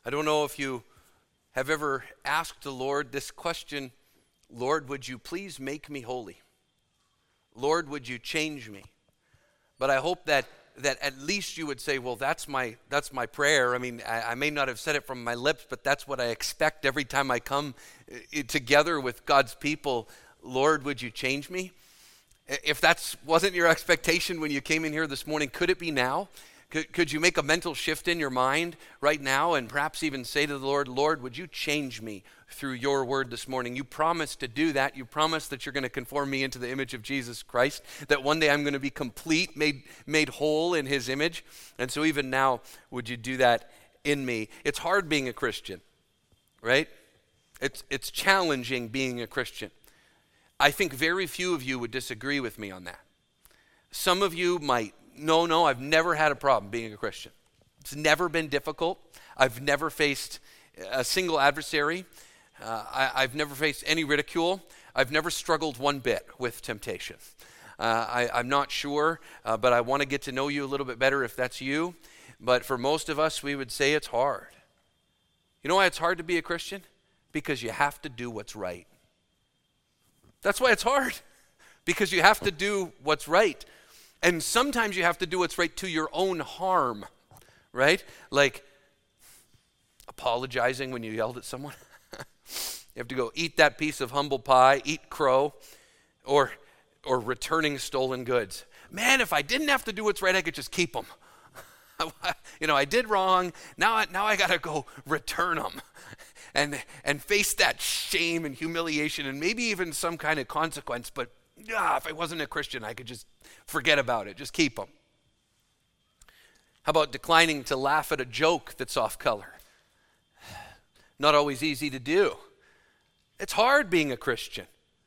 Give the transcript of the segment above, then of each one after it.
I don't know if you have ever asked the Lord this question, Lord, would you please make me holy? Lord, would you change me? But I hope that at least you would say, well, that's my prayer. I mean, I may not have said it from my lips, but that's what I expect every time I come together with God's people. Lord, would you change me? If that wasn't your expectation when you came in here this morning, could it be now? Could you make a mental shift in your mind right now and perhaps even say to the Lord, Lord, would you change me through your word this morning? You promised to do that. You promised that you're going to conform me into the image of Jesus Christ, that one day I'm going to be complete, made whole in his image. And so even now, would you do that in me? It's hard being a Christian, right? It's challenging being a Christian. I think very few of you would disagree with me on that. Some of you might. No, I've never had a problem being a Christian. It's never been difficult. I've never faced a single adversary. I've never faced any ridicule. I've never struggled one bit with temptation. I'm not sure, but I want to get to know you a little bit better if that's you. But for most of us, we would say it's hard. You know why it's hard to be a Christian? Because you have to do what's right. That's why it's hard. Because you have to do what's right. And sometimes you have to do what's right to your own harm, right? Like apologizing when you yelled at someone. You have to go eat that piece of humble pie, eat crow, or returning stolen goods. Man, if I didn't have to do what's right, I could just keep them. I did wrong. Now I got to go return them and face that shame and humiliation and maybe even some kind of consequence. But if I wasn't a Christian, I could just forget about it. Just keep them. How about declining to laugh at a joke that's off color? Not always easy to do. It's hard being a Christian.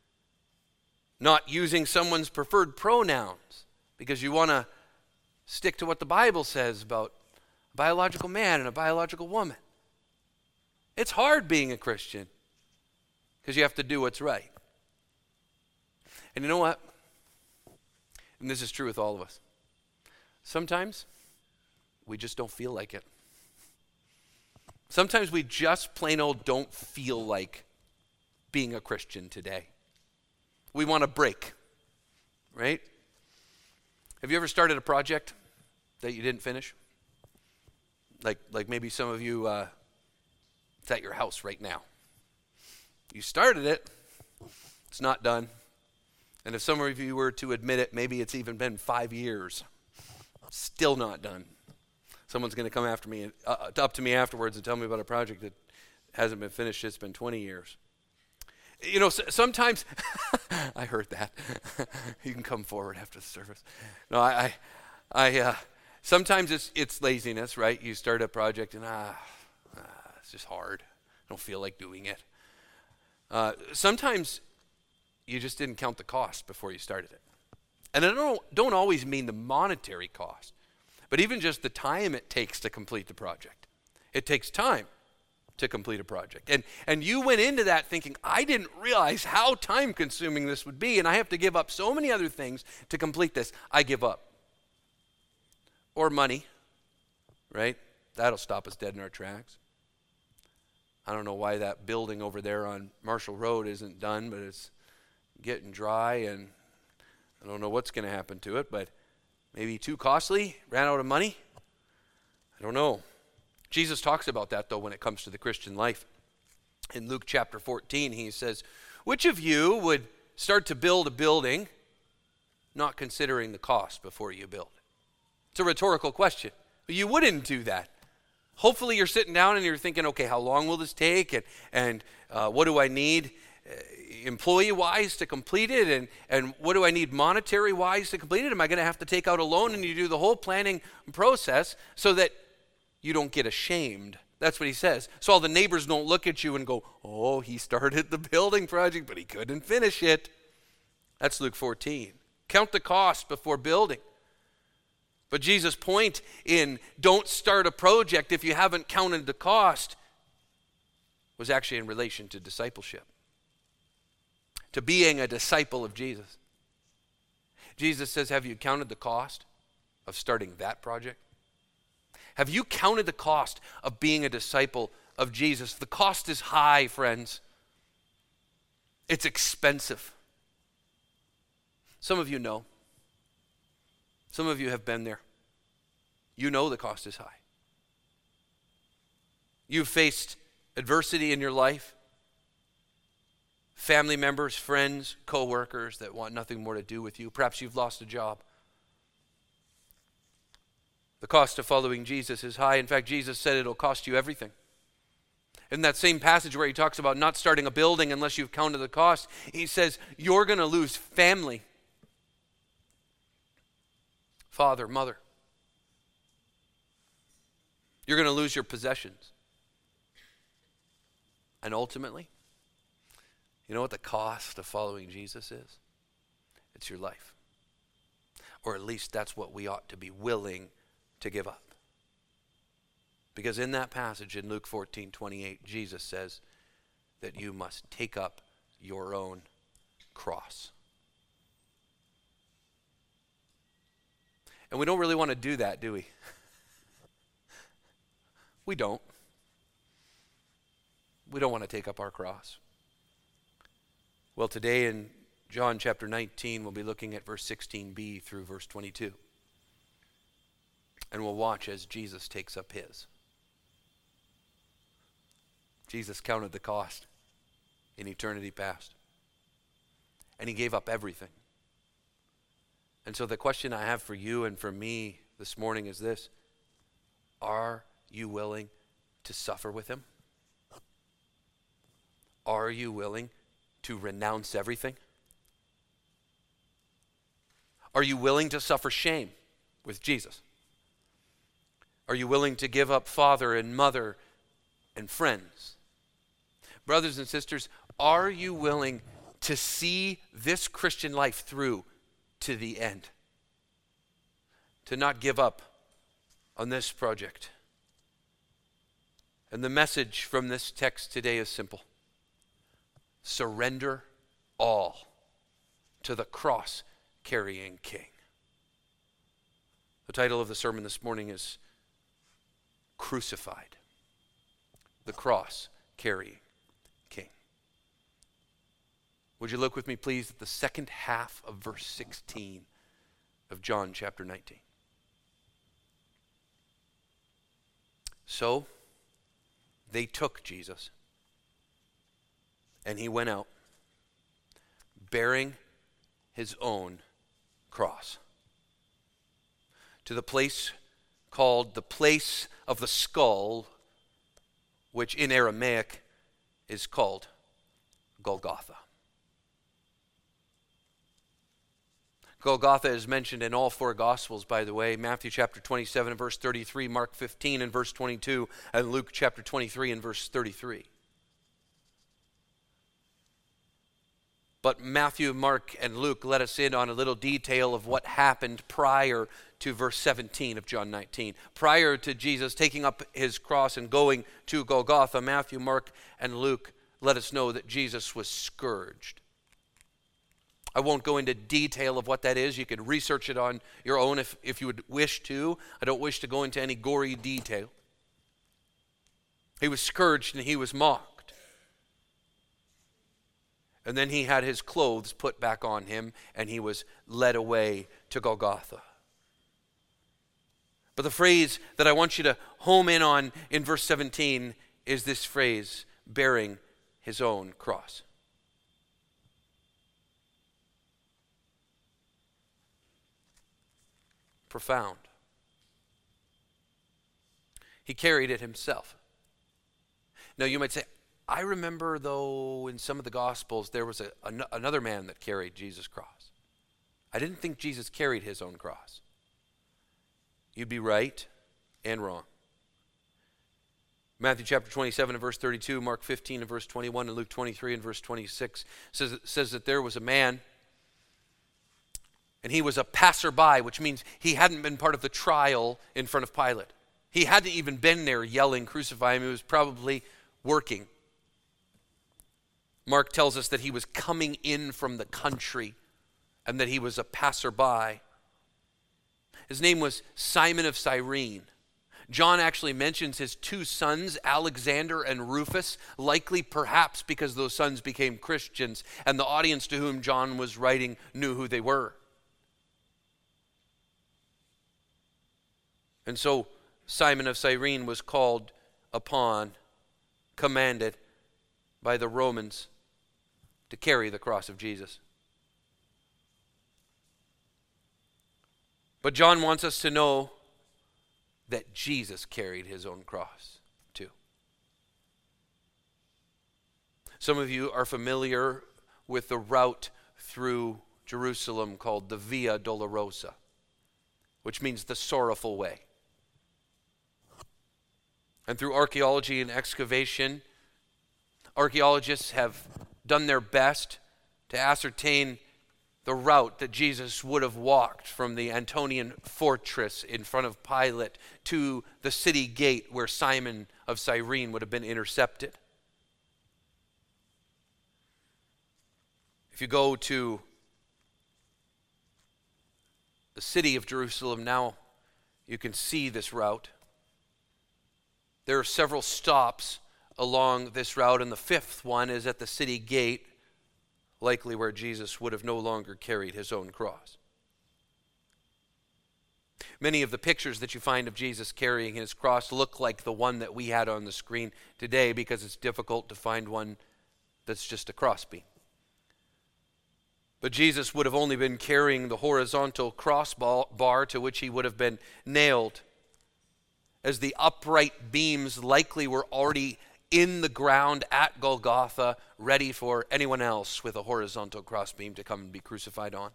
Not using someone's preferred pronouns because you want to stick to what the Bible says about a biological man and a biological woman. It's hard being a Christian because you have to do what's right. And you know what? And this is true with all of us. Sometimes we just don't feel like it. Sometimes we just plain old don't feel like being a Christian today. We want a break, right? Have you ever started a project that you didn't finish? Like maybe some of you, it's at your house right now. You started it, it's not done. And if some of you were to admit it, maybe it's even been 5 years. Still not done. Someone's going to come after me, up to me afterwards and tell me about a project that hasn't been finished. It's been 20 years. You know, sometimes, I heard that. You can come forward after the service. No, I sometimes it's laziness, right? You start a project and it's just hard. I don't feel like doing it. Sometimes you just didn't count the cost before you started it. And I don't always mean the monetary cost, but even just the time it takes to complete the project. It takes time to complete a project. And you went into that thinking, I didn't realize how time-consuming this would be, and I have to give up so many other things to complete this. I give up. Or money, right? That'll stop us dead in our tracks. I don't know why that building over there on Marshall Road isn't done, but it's getting dry, and I don't know what's going to happen to it, but maybe too costly, ran out of money. I don't know. Jesus talks about that, though, when it comes to the Christian life. In Luke chapter 14, he says, which of you would start to build a building not considering the cost before you build? It's a rhetorical question, but you wouldn't do that. Hopefully you're sitting down and you're thinking, okay, how long will this take? And what do I need employee-wise to complete it? And what do I need monetary-wise to complete it? Am I going to have to take out a loan? And you do the whole planning process so that you don't get ashamed. That's what he says. So all the neighbors don't look at you and go, oh, he started the building project, but he couldn't finish it. That's Luke 14. Count the cost before building. But Jesus' point in don't start a project if you haven't counted the cost was actually in relation to discipleship, to being a disciple of Jesus. Jesus says, have you counted the cost of starting that project? Have you counted the cost of being a disciple of Jesus? The cost is high, friends. It's expensive. Some of you know. Some of you have been there. You know the cost is high. You've faced adversity in your life. Family members, friends, co-workers that want nothing more to do with you. Perhaps you've lost a job. The cost of following Jesus is high. In fact, Jesus said it'll cost you everything. In that same passage where he talks about not starting a building unless you've counted the cost, he says you're going to lose family. Father, mother. You're going to lose your possessions. And ultimately, you know what the cost of following Jesus is? It's your life. Or at least that's what we ought to be willing to give up. Because in that passage in Luke 14:28, Jesus says that you must take up your own cross. And we don't really want to do that, do we? We don't. We don't want to take up our cross. Well, today in John chapter 19, we'll be looking at verse 16b through verse 22. And we'll watch as Jesus takes up his. Jesus counted the cost in eternity past. And he gave up everything. And so the question I have for you and for me this morning is this: are you willing to suffer with him? Are you willing to renounce everything? Are you willing to suffer shame with Jesus? Are you willing to give up father and mother and friends? Brothers and sisters, are you willing to see this Christian life through to the end? To not give up on this project? And the message from this text today is simple. Surrender all to the cross-carrying King. The title of the sermon this morning is Crucified, the cross-carrying King. Would you look with me, please, at the second half of verse 16 of John chapter 19. So they took Jesus, and he went out, bearing his own cross, to the place called the place of the skull, which in Aramaic is called Golgotha. Golgotha is mentioned in all four Gospels, by the way. Matthew chapter 27 and verse 33, Mark 15 and verse 22, and Luke chapter 23 and verse 33. But Matthew, Mark, and Luke let us in on a little detail of what happened prior to verse 17 of John 19. Prior to Jesus taking up his cross and going to Golgotha, Matthew, Mark, and Luke let us know that Jesus was scourged. I won't go into detail of what that is. You could research it on your own if you would wish to. I don't wish to go into any gory detail. He was scourged and he was mocked. And then he had his clothes put back on him and he was led away to Golgotha. But the phrase that I want you to home in on in verse 17 is this phrase, bearing his own cross. Profound. He carried it himself. Now you might say, I remember though in some of the Gospels there was another man that carried Jesus' cross. I didn't think Jesus carried his own cross. You'd be right and wrong. Matthew chapter 27 and verse 32, Mark 15 and verse 21, and Luke 23 and verse 26 says that there was a man, and he was a passerby, which means he hadn't been part of the trial in front of Pilate. He hadn't even been there yelling, crucify him. He was probably working. Mark tells us that he was coming in from the country and that he was a passerby. His name was Simon of Cyrene. John actually mentions his two sons, Alexander and Rufus, likely perhaps because those sons became Christians, and the audience to whom John was writing knew who they were. And so Simon of Cyrene was called upon, commanded by the Romans to carry the cross of Jesus. But John wants us to know that Jesus carried his own cross too. Some of you are familiar with the route through Jerusalem called the Via Dolorosa, which means the sorrowful way. And through archaeology and excavation, archaeologists have done their best to ascertain the route that Jesus would have walked from the Antonian fortress in front of Pilate to the city gate where Simon of Cyrene would have been intercepted. If you go to the city of Jerusalem now, you can see this route. There are several stops along this route, and the fifth one is at the city gate, likely where Jesus would have no longer carried his own cross. Many of the pictures that you find of Jesus carrying his cross look like the one that we had on the screen today, because it's difficult to find one that's just a crossbeam. But Jesus would have only been carrying the horizontal crossbar to which he would have been nailed, as the upright beams likely were already in the ground at Golgotha, ready for anyone else with a horizontal crossbeam to come and be crucified on.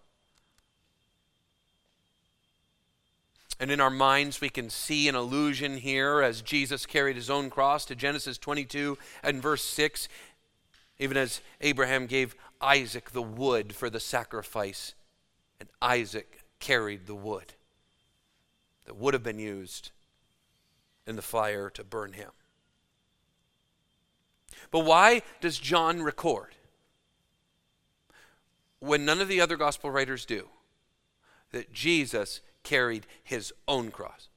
And in our minds, we can see an allusion here as Jesus carried his own cross to Genesis 22 and verse 6, even as Abraham gave Isaac the wood for the sacrifice, and Isaac carried the wood that would have been used in the fire to burn him. But why does John record, when none of the other gospel writers do, that Jesus carried his own cross?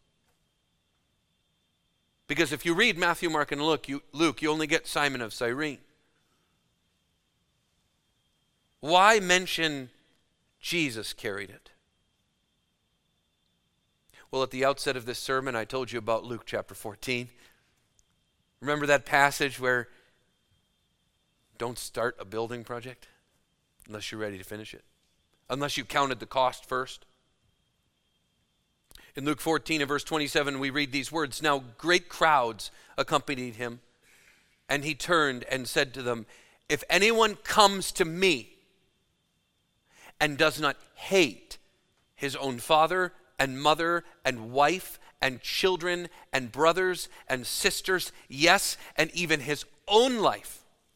Because if you read Matthew, Mark, and Luke, you only get Simon of Cyrene. Why mention Jesus carried it? Well, at the outset of this sermon, I told you about Luke chapter 14. Remember that passage where don't start a building project unless you're ready to finish it, unless you counted the cost first? In Luke 14 and verse 27, we read these words, "Now great crowds accompanied him, and he turned and said to them, 'If anyone comes to me and does not hate his own father and mother and wife and children and brothers and sisters, yes, and even his own life,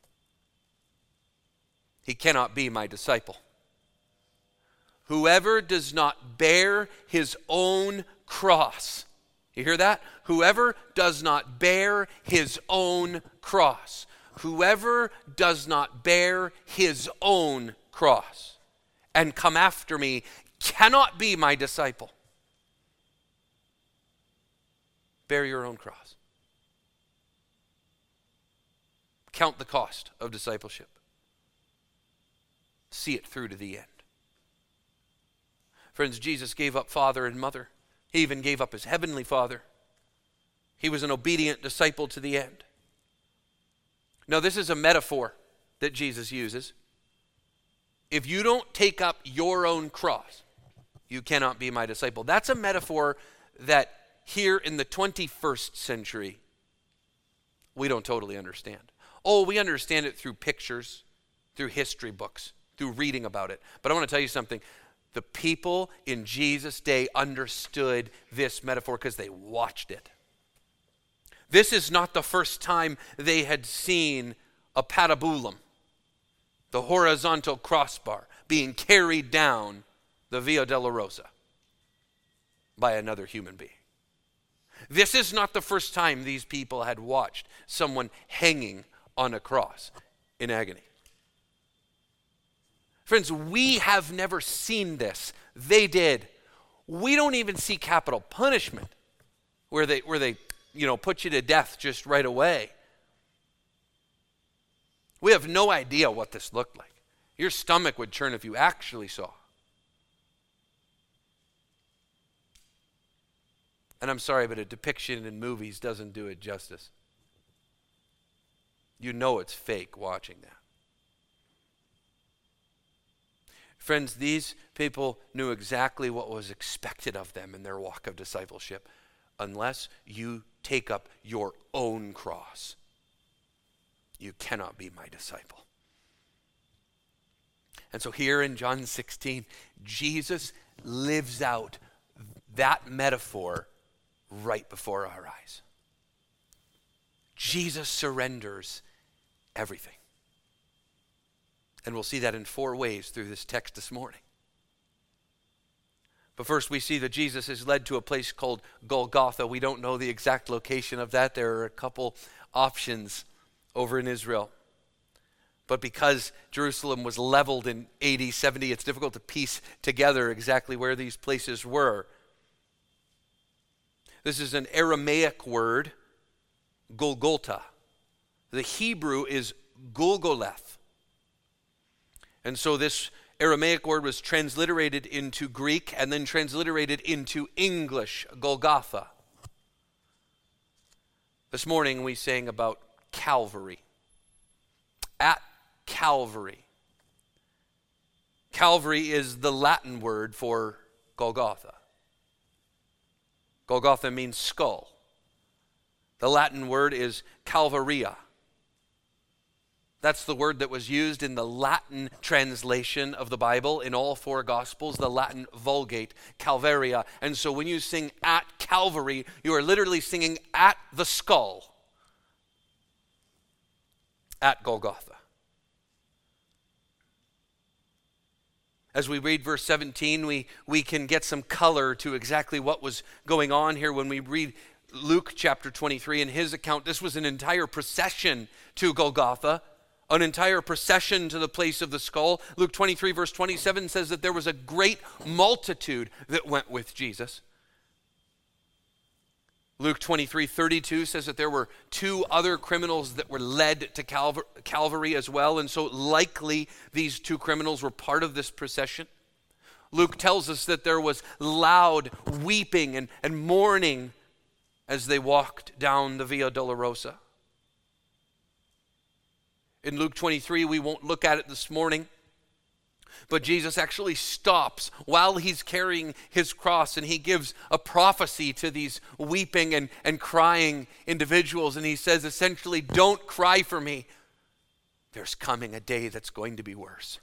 he cannot be my disciple. Whoever does not bear his own cross,'" you hear that? Whoever does not bear his own cross. Whoever does not bear his own cross and come after me cannot be my disciple. Bear your own cross. Count the cost of discipleship. See it through to the end. Friends, Jesus gave up father and mother. He even gave up his heavenly Father. He was an obedient disciple to the end. Now, this is a metaphor that Jesus uses. If you don't take up your own cross, you cannot be my disciple. That's a metaphor that here in the 21st century, we don't totally understand. Oh, we understand it through pictures, through history books, through reading about it. But I want to tell you something. The people in Jesus' day understood this metaphor because they watched it. This is not the first time they had seen a patibulum, the horizontal crossbar, being carried down the Via Dolorosa by another human being. This is not the first time these people had watched someone hanging on a cross in agony. Friends, we have never seen this. They did. We don't even see capital punishment where they put you to death just right away. We have no idea what this looked like. Your stomach would churn if you actually saw. And I'm sorry, but a depiction in movies doesn't do it justice. You know it's fake watching that. Friends, these people knew exactly what was expected of them in their walk of discipleship. Unless you take up your own cross, you cannot be my disciple. And so here in John 16, Jesus lives out that metaphor right before our eyes. Jesus surrenders everything. And we'll see that in 4 ways through this text this morning. But first we see that Jesus is led to a place called Golgotha. We don't know the exact location of that. There are a couple options over in Israel. But because Jerusalem was leveled in AD 70, it's difficult to piece together exactly where these places were. This is an Aramaic word, Golgotha. The Hebrew is Golgoleth. And so this Aramaic word was transliterated into Greek and then transliterated into English, Golgotha. This morning we sang about Calvary. At Calvary. Calvary is the Latin word for Golgotha. Golgotha means skull. The Latin word is Calvaria. That's the word that was used in the Latin translation of the Bible in all 4 Gospels, the Latin Vulgate, Calvaria. And so when you sing at Calvary, you are literally singing at the skull, at Golgotha. As we read verse 17, we can get some color to exactly what was going on here when we read Luke chapter 23. In his account, this was an entire procession to Golgotha, an entire procession to the place of the skull. Luke 23 verse 27 says that there was a great multitude that went with Jesus. Luke 23:32 says that there were 2 other criminals that were led to Calvary as well, and so likely these 2 criminals were part of this procession. Luke tells us that there was loud weeping and mourning as they walked down the Via Dolorosa. In Luke 23, we won't look at it this morning, but Jesus actually stops while he's carrying his cross, and he gives a prophecy to these weeping and crying individuals. And he says essentially, don't cry for me. There's coming a day that's going to be worse.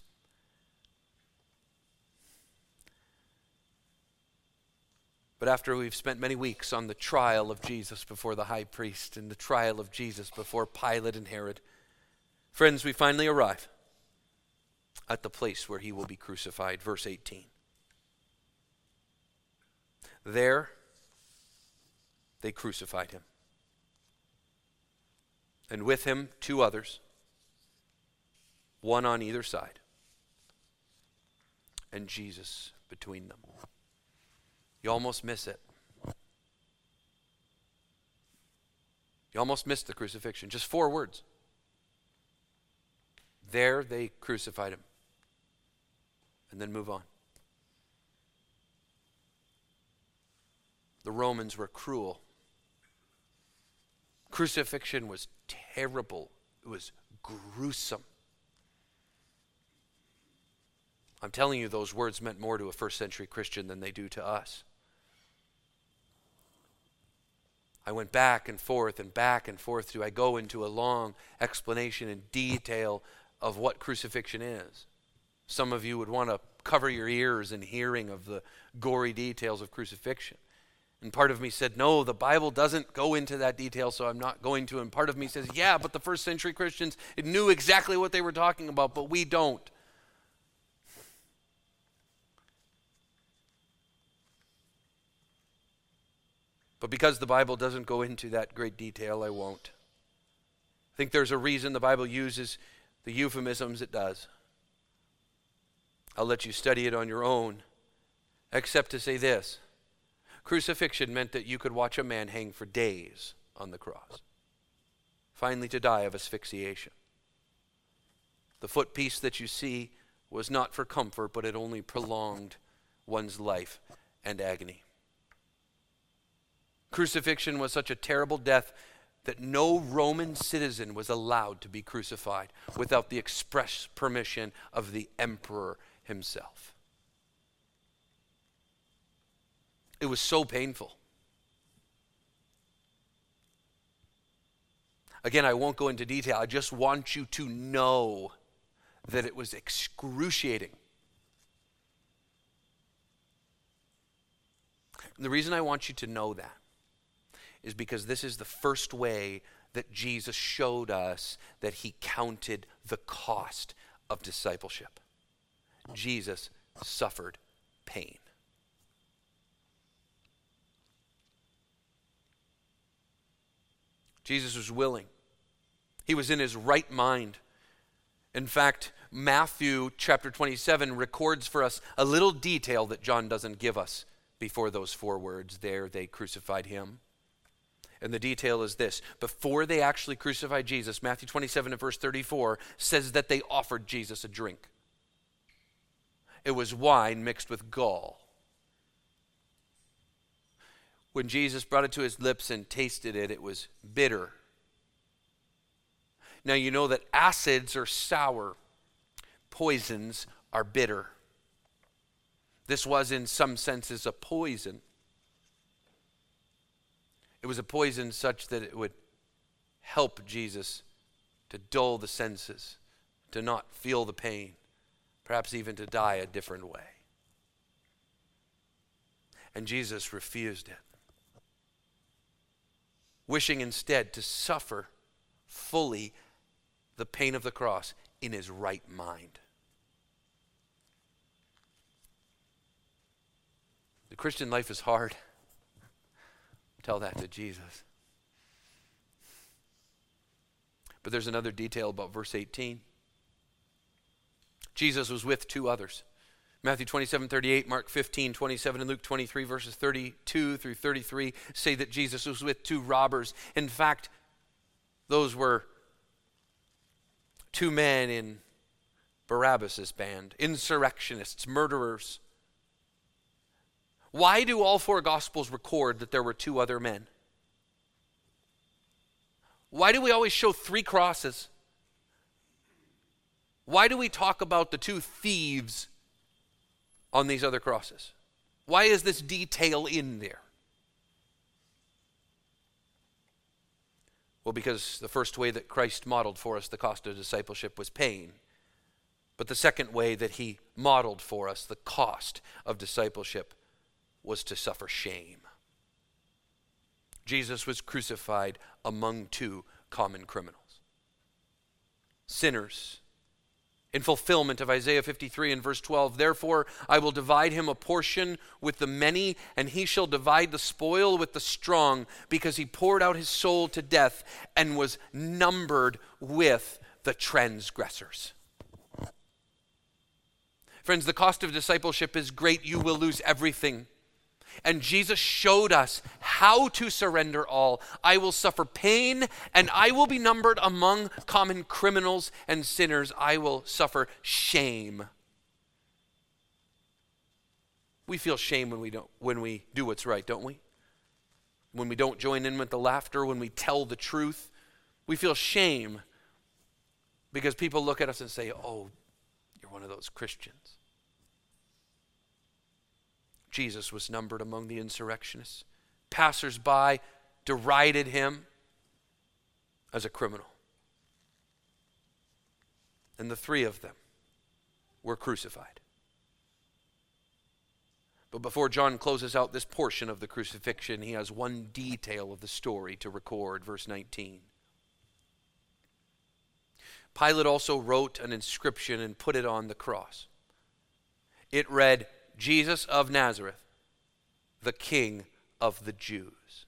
But after we've spent many weeks on the trial of Jesus before the high priest and the trial of Jesus before Pilate and Herod, friends, we finally arrive at the place where he will be crucified. Verse 18. There they crucified him, and with him 2 others, one on either side, and Jesus between them. You almost miss it. You almost missed the crucifixion. Just 4 words. There they crucified him. And then move on. The Romans were cruel. Crucifixion was terrible. It was gruesome. I'm telling you, those words meant more to a first century Christian than they do to us. I went back and forth. Do I go into a long explanation in detail of what crucifixion is? Some of you would want to cover your ears in hearing of the gory details of crucifixion. And part of me said, no, the Bible doesn't go into that detail, so I'm not going to. And part of me says, yeah, but the first century Christians knew exactly what they were talking about, but we don't. But because the Bible doesn't go into that great detail, I won't. I think there's a reason the Bible uses the euphemisms it does. I'll let you study it on your own, except to say this. Crucifixion meant that you could watch a man hang for days on the cross, finally to die of asphyxiation. The footpiece that you see was not for comfort, but it only prolonged one's life and agony. Crucifixion was such a terrible death that no Roman citizen was allowed to be crucified without the express permission of the emperor himself. It was so painful. Again, I won't go into detail. I just want you to know that it was excruciating. And the reason I want you to know that is because this is the first way that Jesus showed us that he counted the cost of discipleship. Jesus suffered pain. Jesus was willing. He was in his right mind. In fact, Matthew chapter 27 records for us a little detail that John doesn't give us before those 4 words, there they crucified him. And the detail is this: before they actually crucified Jesus, Matthew 27 and verse 34 says that they offered Jesus a drink. It was wine mixed with gall. When Jesus brought it to his lips and tasted it, it was bitter. Now you know that acids are sour, poisons are bitter. This was in some senses a poison. It was a poison such that it would help Jesus to dull the senses, to not feel the pain, perhaps even to die a different way. And Jesus refused it, wishing instead to suffer fully the pain of the cross in his right mind. The Christian life is hard. Tell that to Jesus. But there's another detail about verse 18. Jesus was with 2 others. Matthew 27:38, Mark 15:27, and Luke 23 verses 32 through 33 say that Jesus was with 2 robbers. In fact, those were 2 men in Barabbas' band, insurrectionists, murderers. Why do all 4 Gospels record that there were 2 other men? Why do we always show 3 crosses? Why do we talk about the 2 thieves on these other crosses? Why is this detail in there? Well, because the first way that Christ modeled for us the cost of discipleship was pain. But the second way that he modeled for us the cost of discipleship was to suffer shame. Jesus was crucified among 2 common criminals, sinners. In fulfillment of Isaiah 53 and verse 12, therefore I will divide him a portion with the many, and he shall divide the spoil with the strong, because he poured out his soul to death and was numbered with the transgressors. Friends, the cost of discipleship is great. You will lose everything. And Jesus showed us how to surrender all. I will suffer pain, and I will be numbered among common criminals and sinners. I will suffer shame. We feel shame when we do what's right, don't we? When we don't join in with the laughter, when we tell the truth, we feel shame because people look at us and say, "Oh, you're one of those Christians." Jesus was numbered among the insurrectionists. Passers-by derided him as a criminal. And the 3 of them were crucified. But before John closes out this portion of the crucifixion, he has one detail of the story to record, verse 19. Pilate also wrote an inscription and put it on the cross. It read, Jesus of Nazareth, the King of the Jews.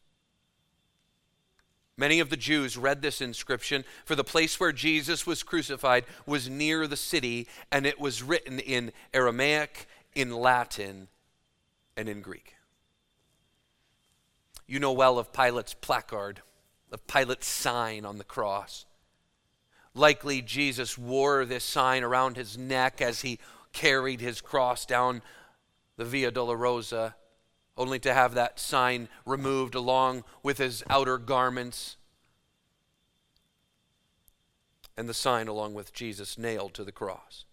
Many of the Jews read this inscription, for the place where Jesus was crucified was near the city, and it was written in Aramaic, in Latin, and in Greek. You know well of Pilate's placard, of Pilate's sign on the cross. Likely Jesus wore this sign around his neck as he carried his cross down the Via Dolorosa, only to have that sign removed along with his outer garments, and the sign along with Jesus nailed to the cross.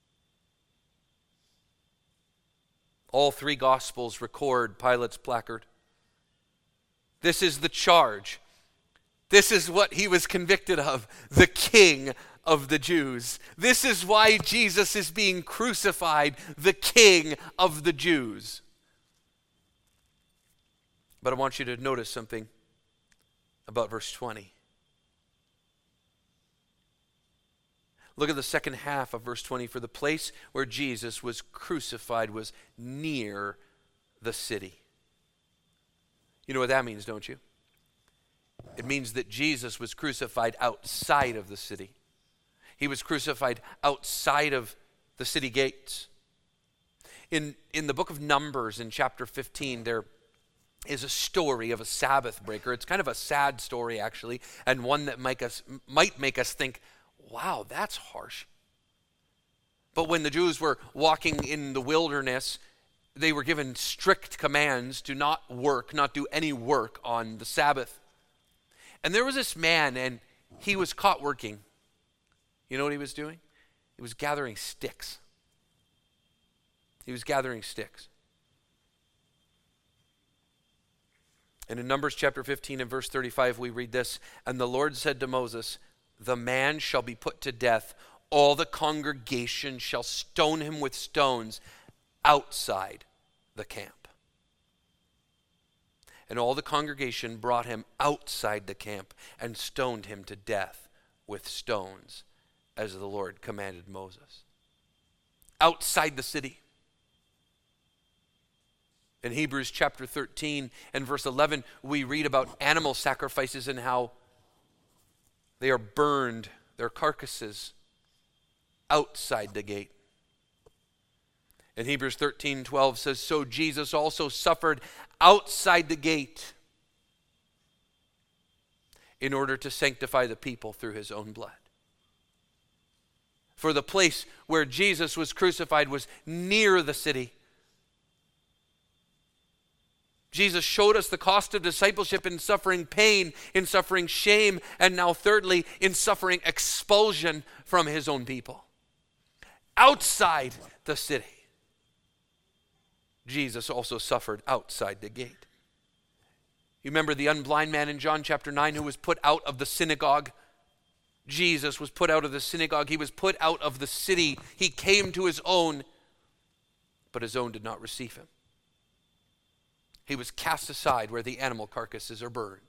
All three Gospels record Pilate's placard. This is the charge. This is what he was convicted of, the King of the Jews. This is why Jesus is being crucified, the King of the Jews. But I want you to notice something about verse 20. Look at the second half of verse 20. For the place where Jesus was crucified was near the city. You know what that means, don't you? It means that Jesus was crucified outside of the city. He was crucified outside of the city gates. In the book of Numbers, in chapter 15, there is a story of a Sabbath breaker. It's kind of a sad story, actually, and one that might make us think, wow, that's harsh. But when the Jews were walking in the wilderness, they were given strict commands to not do any work on the Sabbath. And there was this man, and he was caught working. You know what he was doing? He was gathering sticks. He was gathering sticks. And in Numbers chapter 15 and verse 35, we read this, and the Lord said to Moses, the man shall be put to death. All the congregation shall stone him with stones outside the camp. And all the congregation brought him outside the camp and stoned him to death with stones, as the Lord commanded Moses. Outside the city. In Hebrews chapter 13 and verse 11, we read about animal sacrifices and how they are burned, their carcasses, outside the gate. And Hebrews 13:12 says, so Jesus also suffered outside the gate in order to sanctify the people through his own blood. For the place where Jesus was crucified was near the city. Jesus showed us the cost of discipleship in suffering pain, in suffering shame, and now thirdly, in suffering expulsion from his own people. Outside the city. Jesus also suffered outside the gate. You remember the unblind man in John chapter 9 who was put out of the synagogue? Jesus was put out of the synagogue. He was put out of the city. He came to his own, but his own did not receive him. He was cast aside where the animal carcasses are burned.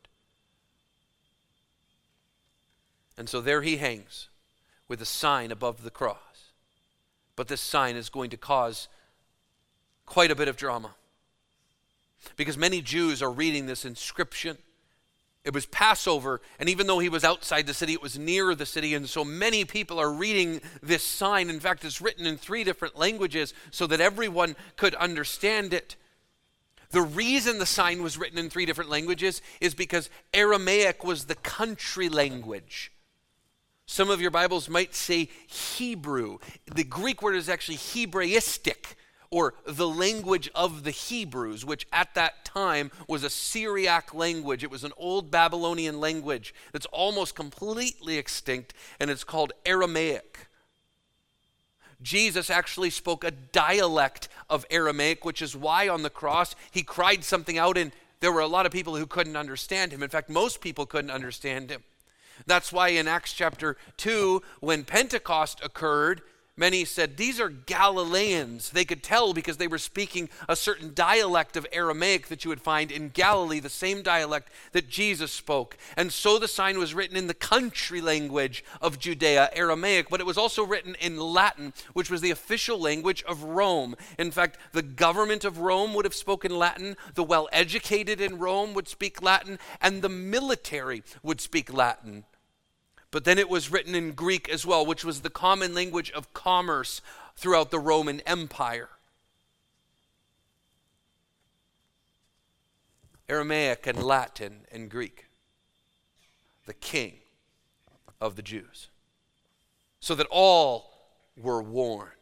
And so there he hangs with a sign above the cross. But this sign is going to cause quite a bit of drama. Because many Jews are reading this inscription. It was Passover, and even though he was outside the city, it was near the city, and so many people are reading this sign. In fact, it's written in 3 different languages so that everyone could understand it. The reason the sign was written in 3 different languages is because Aramaic was the country language. Some of your Bibles might say Hebrew. The Greek word is actually Hebraistic, or the language of the Hebrews, which at that time was a Syriac language. It was an old Babylonian language that's almost completely extinct, and it's called Aramaic. Jesus actually spoke a dialect of Aramaic, which is why on the cross he cried something out, and there were a lot of people who couldn't understand him. In fact, most people couldn't understand him. That's why in Acts chapter 2, when Pentecost occurred, many said, these are Galileans. They could tell because they were speaking a certain dialect of Aramaic that you would find in Galilee, the same dialect that Jesus spoke. And so the sign was written in the country language of Judea, Aramaic, but it was also written in Latin, which was the official language of Rome. In fact, the government of Rome would have spoken Latin, the well-educated in Rome would speak Latin, and the military would speak Latin. But then it was written in Greek as well, which was the common language of commerce throughout the Roman Empire. Aramaic and Latin and Greek. The King of the Jews. So that all were warned.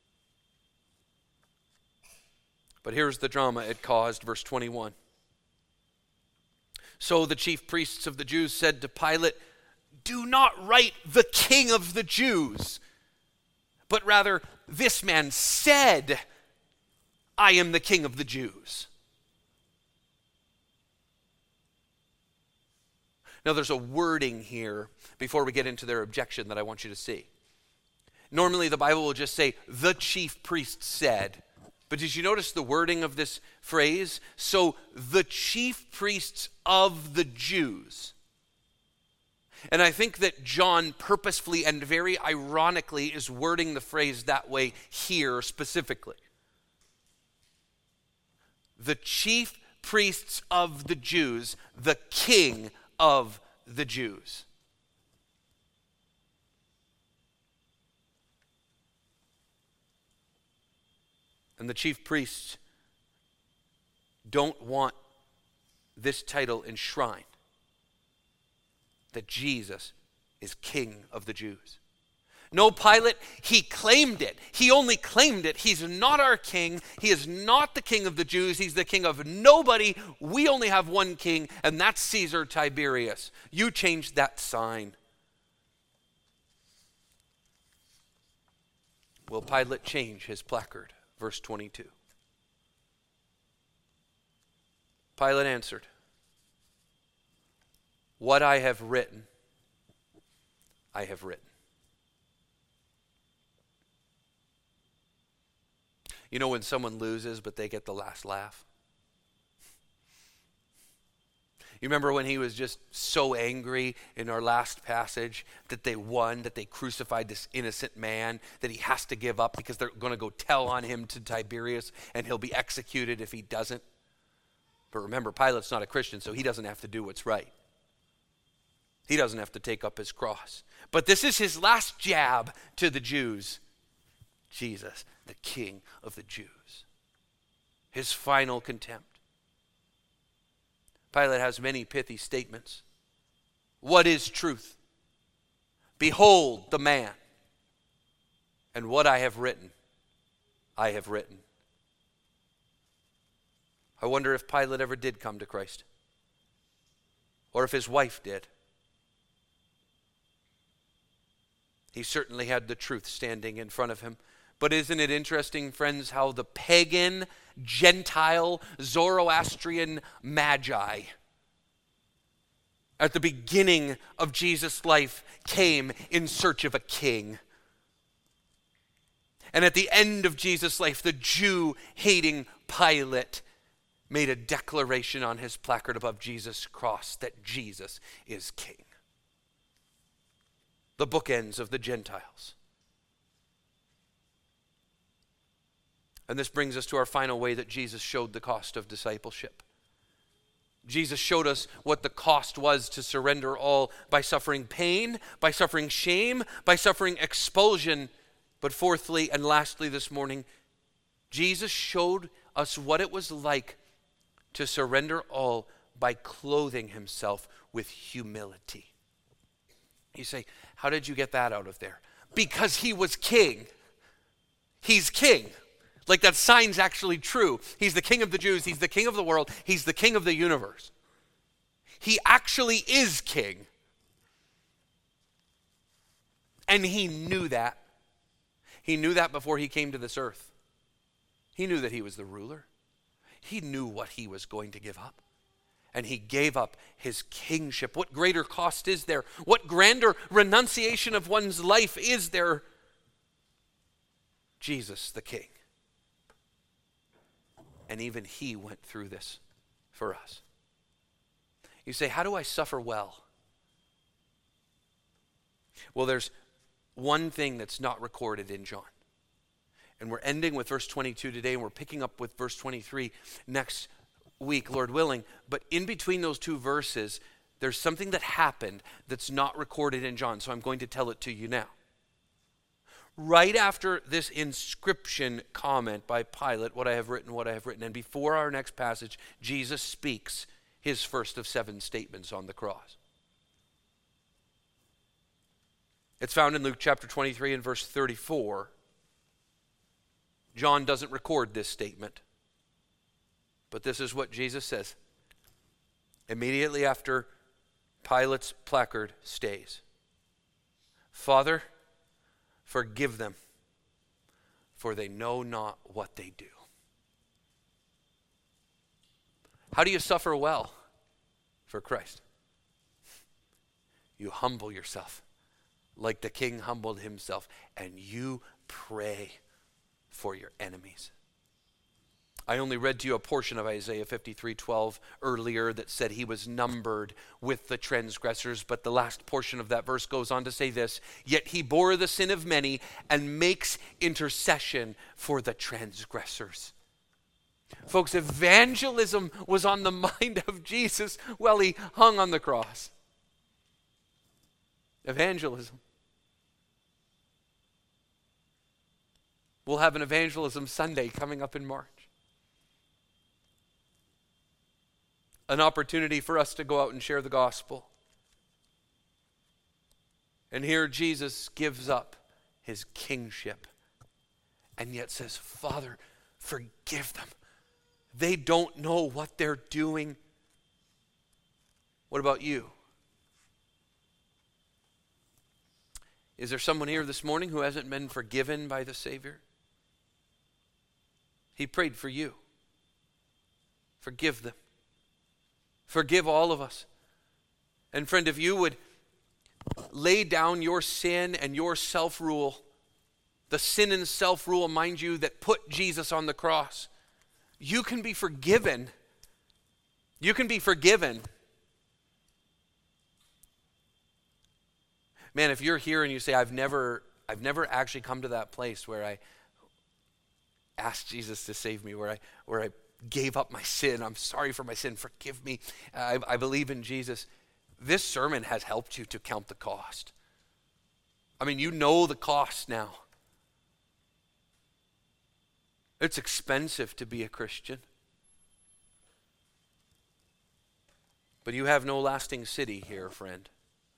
But here's the drama it caused, verse 21. So the chief priests of the Jews said to Pilate, "Do not write the King of the Jews, but rather this man said, 'I am the King of the Jews.'" Now there's a wording here before we get into their objection that I want you to see. Normally the Bible will just say, "the chief priest said." But did you notice the wording of this phrase? So the chief priests of the Jews. And I think that John purposefully and very ironically is wording the phrase that way here specifically. The chief priests of the Jews, the King of the Jews. And the chief priests don't want this title enshrined, that Jesus is King of the Jews. No, Pilate, he claimed it. He only claimed it. He's not our king. He is not the King of the Jews. He's the king of nobody. We only have one king, and that's Caesar Tiberius. You changed that sign. Will Pilate change his placard? Verse 22. Pilate answered, "What I have written, I have written." You know when someone loses but they get the last laugh? You remember when he was just so angry in our last passage that they won, that they crucified this innocent man, that he has to give up because they're going to go tell on him to Tiberius and he'll be executed if he doesn't. But remember, Pilate's not a Christian, so he doesn't have to do what's right. He doesn't have to take up his cross. But this is his last jab to the Jews. Jesus, the King of the Jews. His final contempt. Pilate has many pithy statements. What is truth? Behold the man. And what I have written, I have written. I wonder if Pilate ever did come to Christ. Or if his wife did. He certainly had the truth standing in front of him. But isn't it interesting, friends, how the pagan, Gentile, Zoroastrian magi at the beginning of Jesus' life came in search of a king. And at the end of Jesus' life, the Jew-hating Pilate made a declaration on his placard above Jesus' cross that Jesus is king. The bookends of the Gentiles. And this brings us to our final way that Jesus showed the cost of discipleship. Jesus showed us what the cost was to surrender all by suffering pain, by suffering shame, by suffering expulsion. But fourthly and lastly this morning, Jesus showed us what it was like to surrender all by clothing himself with humility. You say, how did you get that out of there? Because he was king. He's king. Like that sign's actually true. He's the King of the Jews. He's the King of the world. He's the King of the universe. He actually is king. And he knew that. He knew that before he came to this earth. He knew that he was the ruler. He knew what he was going to give up. And he gave up his kingship. What greater cost is there? What grander renunciation of one's life is there? Jesus the King. And even he went through this for us. You say, how do I suffer well? Well, there's one thing that's not recorded in John. And we're ending with verse 22 today, and we're picking up with verse 23 next week, Lord willing. But in between those two verses, there's something that happened that's not recorded in John, so I'm going to tell it to you now. Right after this inscription comment by Pilate, what I have written, and before our next passage, Jesus speaks his first of 7 statements on the cross. It's found in Luke chapter 23 and verse 34. John doesn't record this statement, but this is what Jesus says immediately after Pilate's placard stays. Father, forgive them, for they know not what they do. How do you suffer well for Christ? You humble yourself like the king humbled himself, and you pray for your enemies. I only read to you a portion of Isaiah 53:12 earlier that said he was numbered with the transgressors, but the last portion of that verse goes on to say this: yet he bore the sin of many and makes intercession for the transgressors. Folks, evangelism was on the mind of Jesus while he hung on the cross. Evangelism. We'll have an evangelism Sunday coming up in March. An opportunity for us to go out and share the gospel. And here Jesus gives up his kingship and yet says, Father, forgive them. They don't know what they're doing. What about you? Is there someone here this morning who hasn't been forgiven by the Savior? He prayed for you. Forgive them. Forgive all of us. And friend, if you would lay down your sin and your self-rule, the sin and self-rule, mind you, that put Jesus on the cross, you can be forgiven. You can be forgiven. Man, if you're here and you say, I've never actually come to that place where I asked Jesus to save me, where I gave up my sin. I'm sorry for my sin. Forgive me. I believe in Jesus. This sermon has helped you to count the cost. I mean, you know the cost now. It's expensive to be a Christian. But you have no lasting city here, friend.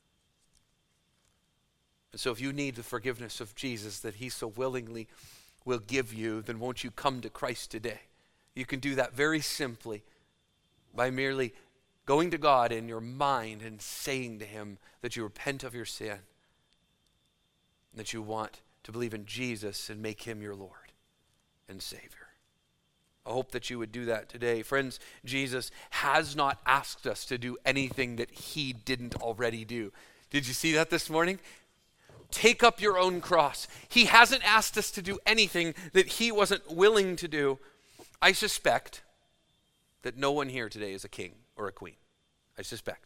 And so if you need the forgiveness of Jesus that he so willingly will give you, then won't you come to Christ today? You can do that very simply by merely going to God in your mind and saying to him that you repent of your sin, that you want to believe in Jesus and make him your Lord and Savior. I hope that you would do that today. Friends, Jesus has not asked us to do anything that he didn't already do. Did you see that this morning? Take up your own cross. He hasn't asked us to do anything that he wasn't willing to do. I suspect that no one here today is a king or a queen. I suspect.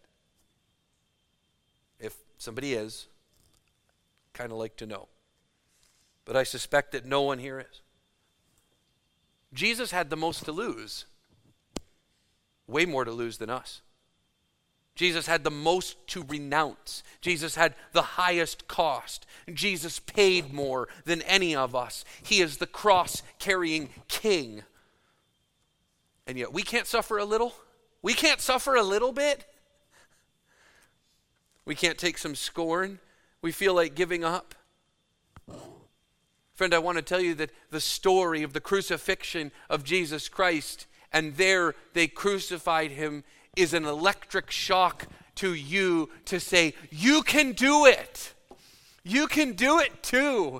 If somebody is, kind of like to know. But I suspect that no one here is. Jesus had the most to lose. Way more to lose than us. Jesus had the most to renounce. Jesus had the highest cost. Jesus paid more than any of us. He is the cross-carrying king. And yet we can't suffer a little? We can't suffer a little bit? We can't take some scorn? We feel like giving up? Friend, I want to tell you that the story of the crucifixion of Jesus Christ, and there they crucified him, is an electric shock to you to say, you can do it. You can do it too.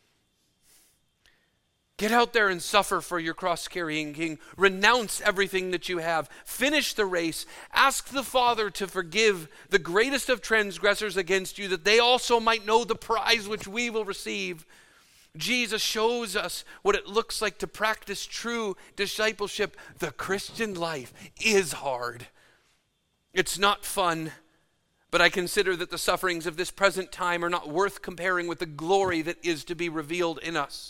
Get out there and suffer for your cross-carrying king. Renounce everything that you have. Finish the race. Ask the Father to forgive the greatest of transgressors against you, that they also might know the prize which we will receive. Jesus shows us what it looks like to practice true discipleship. The Christian life is hard. It's not fun, but I consider that the sufferings of this present time are not worth comparing with the glory that is to be revealed in us.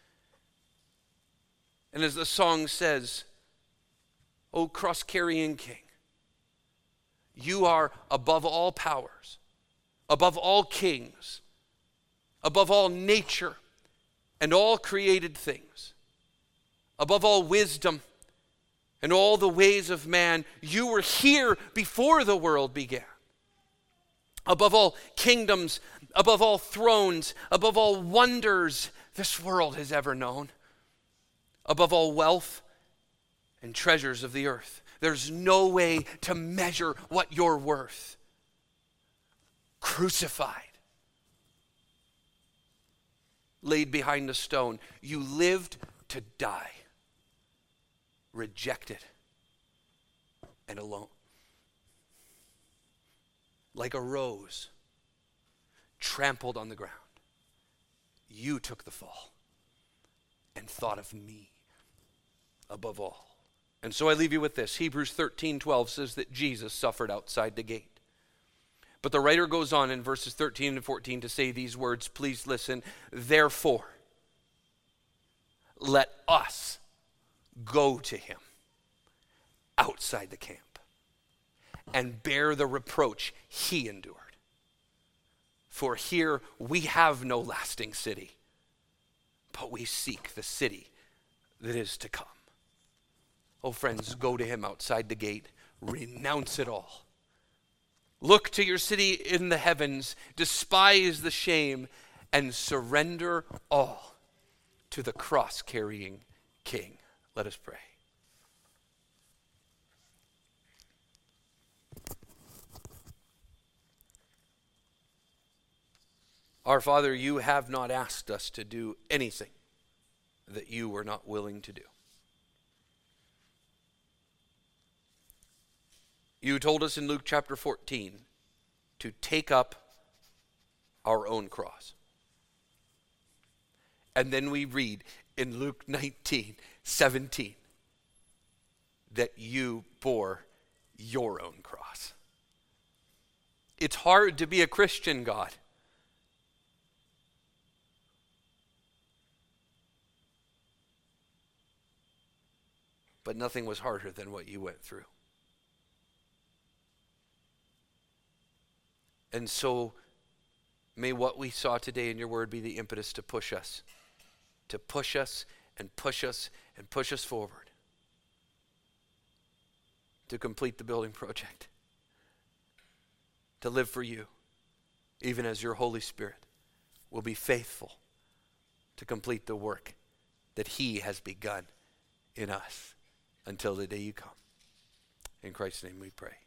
And as the song says, O cross-carrying King, you are above all powers, above all kings, above all nature and all created things, above all wisdom and all the ways of man. You were here before the world began. Above all kingdoms, above all thrones, above all wonders this world has ever known, above all wealth and treasures of the earth. There's no way to measure what you're worth. Crucified, laid behind a stone. You lived to die, rejected and alone. Like a rose trampled on the ground, you took the fall and thought of me above all. And so I leave you with this. Hebrews 13:12 says that Jesus suffered outside the gate. But the writer goes on in verses 13 and 14 to say these words. Please listen. Therefore, let us go to him outside the camp and bear the reproach he endured. For here we have no lasting city, but we seek the city that is to come. Oh, friends, go to him outside the gate. Renounce it all. Look to your city in the heavens. Despise the shame and surrender all to the cross-carrying King. Let us pray. Our Father, you have not asked us to do anything that you were not willing to do. You told us in Luke chapter 14 to take up our own cross. And then we read in Luke 19:17 that you bore your own cross. It's hard to be a Christian, God. But nothing was harder than what you went through. And so may what we saw today in your word be the impetus to push us and push us and push us forward to complete the building project, to live for you, even as your Holy Spirit will be faithful to complete the work that he has begun in us until the day you come. In Christ's name we pray.